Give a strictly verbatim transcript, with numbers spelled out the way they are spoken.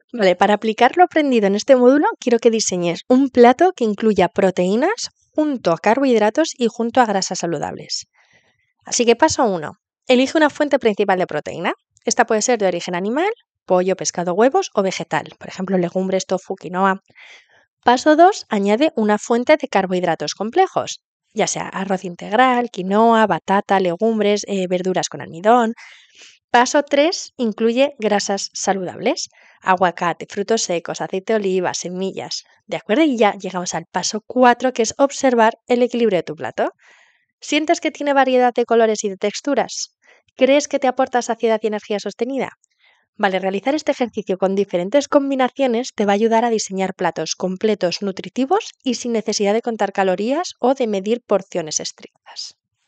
Vale, para aplicar lo aprendido en este módulo, quiero que diseñes un plato que incluya proteínas junto a carbohidratos y junto a grasas saludables. Así que paso uno. Elige una fuente principal de proteína. Esta puede ser de origen animal, pollo, pescado, huevos o vegetal, por ejemplo, legumbres, tofu, quinoa. Paso dos. Añade una fuente de carbohidratos complejos, ya sea arroz integral, quinoa, batata, legumbres, eh, verduras con almidón. Paso tres. Incluye grasas saludables, aguacate, frutos secos, aceite de oliva, semillas. ¿De acuerdo? Y ya llegamos al paso cuatro, que es observar el equilibrio de tu plato. ¿Sientes que tiene variedad de colores y de texturas? ¿Crees que te aporta saciedad y energía sostenida? Vale, realizar este ejercicio con diferentes combinaciones te va a ayudar a diseñar platos completos, nutritivos y sin necesidad de contar calorías o de medir porciones estrictas.